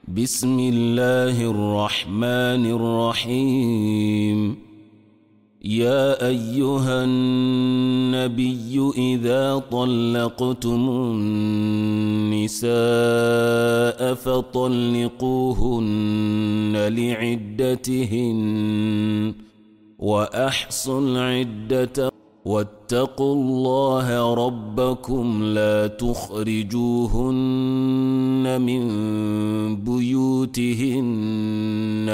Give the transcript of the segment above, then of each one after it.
بسم الله الرحمن الرحيم. يا أيها النبي إذا طلقتم النساء فطلقوهن لعدتهن وأحصوا العدة واتقوا الله ربكم لا تخرجوهن من بيوتهن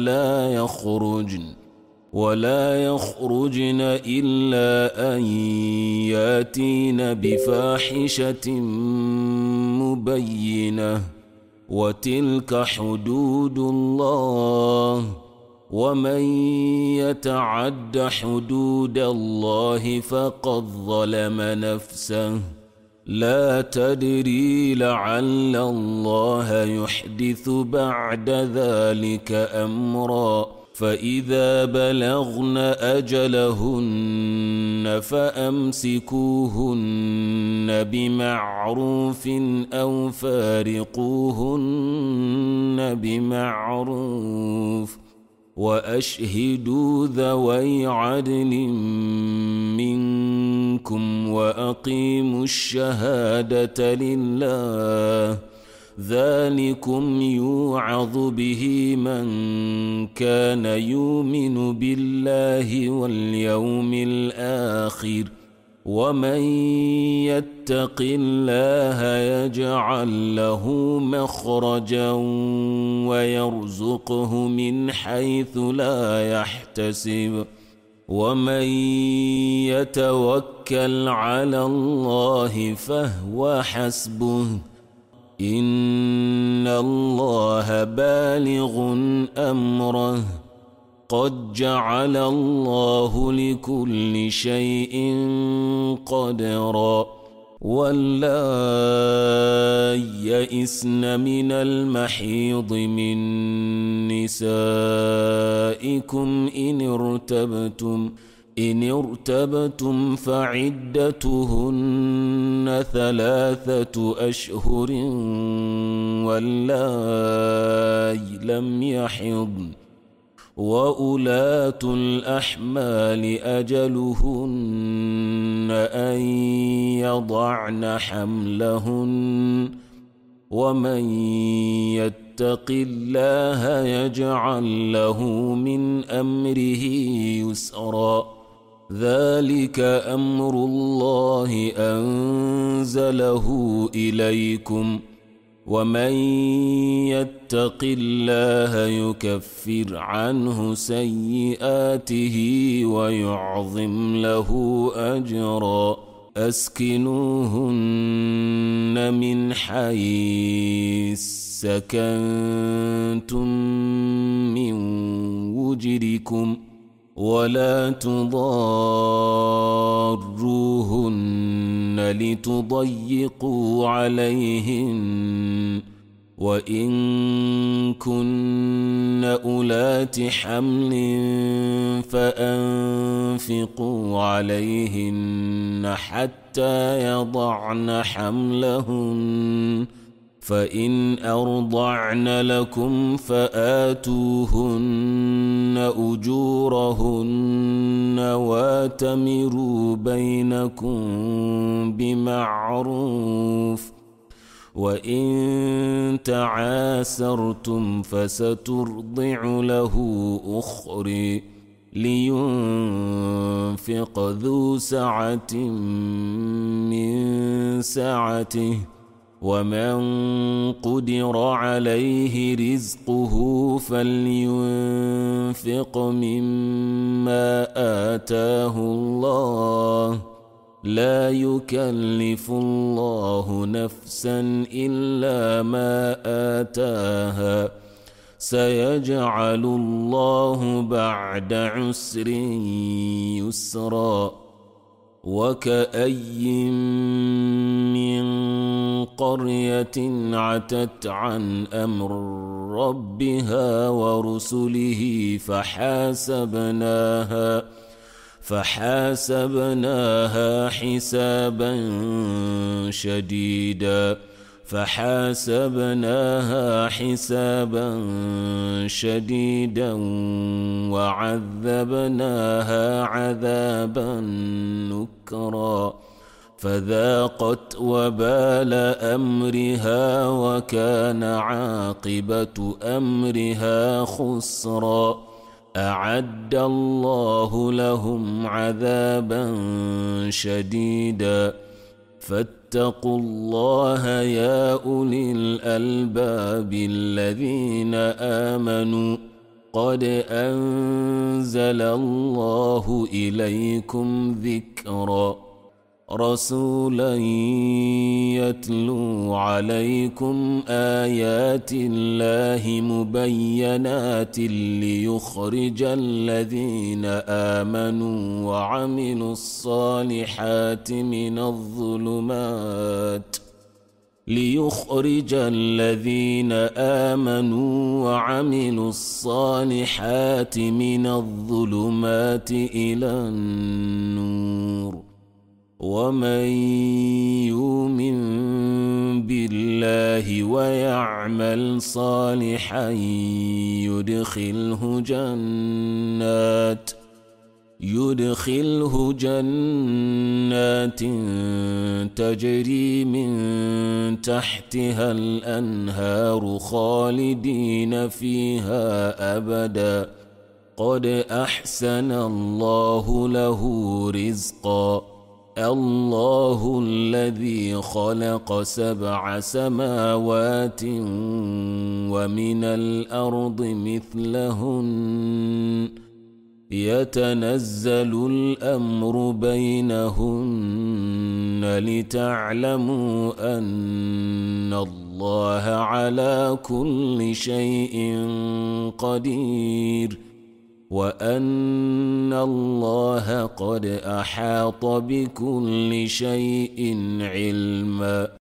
ولا يخرجن إلا أن ياتين بفاحشة مبينة وتلك حدود الله ومن يتعد حدود الله فقد ظلم نفسه لا تدري لعل الله يحدث بعد ذلك أمرا. فإذا بلغن أجلهن فأمسكوهن بمعروف أو فارقوهن بمعروف وأشهدوا ذوي عدل منكم وأقيموا الشهادة لله ذلكم يوعظ به من كان يؤمن بالله واليوم الآخر ومن يتق الله يجعل له مخرجا ويرزقه من حيث لا يحتسب ومن يتوكل على الله فهو حسبه إن الله بالغ أمره قد جعل الله لكل شيء قدرا. واللائي يئسن من المحيض من نسائكم إن ارتبتم فعدتهن 3 أشهر واللائي لم يحضن وأولاة الأحمال أجلهن أن يضعن حملهن ومن يتق الله يجعل له من أمره يسرا. ذلك أمر الله أنزله إليكم ومن يتق الله يكفر عنه سيئاته ويعظم له أجرا. أسكنوهن من حيث سكنتم من وجدكم ولا تضاروهن لتضيقوا عليهن وإن كن أولات حمل فأنفقوا عليهن حتى يضعن حملهن فإن أرضعن لكم فآتوهن أجورهن واتمروا بينكم بمعروف وإن تعاسرتم فسترضع له أخرى لينفق ذو سعة من سعته ومن قدر عليه رزقه فلينفق مما آتاه الله لا يكلف الله نفسا إلا ما آتاها سيجعل الله بعد عسر يسرا. وكأي من قرية عتت عن أمر ربها ورسله فحاسبناها حسابا شديدا فحاسبناها حسابا شديدا وعذبناها عذابا نكرا فذاقت وبال أمرها وكان عاقبة أمرها خسرا أعد الله لهم عذابا شديدا فاتقوا الله يا أولي الألباب الذين آمنوا قد أنزل الله إليكم ذكرا رسولا يتلو عليكم آيات الله مبينات ليخرج الذين آمنوا وعملوا الصالحات من الظلمات إلى النور ومن يؤمن بالله ويعمل صالحا يدخله جنات تجري من تحتها الأنهار خالدين فيها أبدا قد أحسن الله له رزقا الله الذي خلق 7 سماوات ومن الأرض مثلهن يتنزل الأمر بينهن لتعلموا أن الله على كل شيء قدير وأن الله قد أحاط بكل شيء علما.